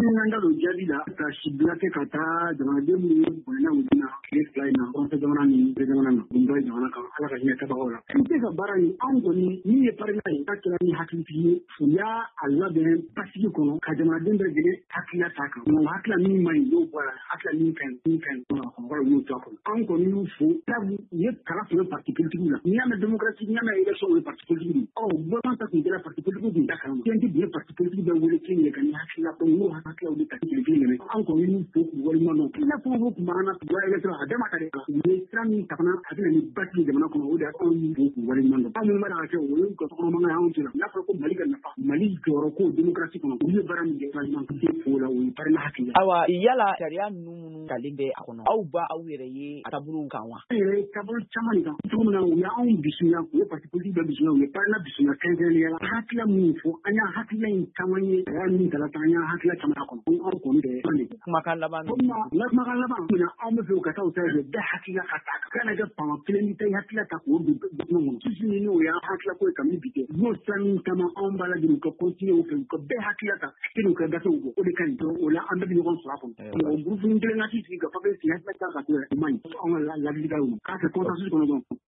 Anda do jadi la ka shiblake kata jamana de mu bonna udina fly na on se jamana ni jamana na ndo jamana ka ala ka hiya taba wala ke ka barani an goni ni e parna ka kira ni hakiki ya Allah be pasiki kono ka jamana de gele hakila taka no hakila ni mai do bara hakila ni kan ko wala ni to ko an goni nu fu tabu ye kala so parti politique la ni am démocratie ni am élection au parti politique oh bon ta ki de la parti politique da kan ti de parti politique be wele ki ni kan hakila ko no hakila o ta ki ni an goni nu fu wala no ina ko ko mana to ya élection adama kare ni trami takana hakila ni batti jamana ko o da ko ni fu wala no amu mara ke o ko ko ma ha on tira na ko mali kan na mali joro ko démocratie ko o ye baram de fa man ko fu la o parna hakila awa yala sharia nunu kalimbe akono au ba au yere ye atabulu kanwa tabulu chamani kan to na o ya on bisunya ko parti politique be bisunya o parna bisunya kanzen ya hakila mu fu anya hakila in tamanye ya ni kala tanya hakila chamana ko on ko ni de makan laban na an be ka taw ta da hakila kata kana ga pa pleni tay hakila ta ko du no sisi ni o ya hakila ko kam ni bite no san kama on bala di ko continue ko be hakila ta kinu ka da to o de kan to o la an be ko so ko o groupe ni de na ti ga pa be si hakila ta ka to mai on la liga ka se consensus ko no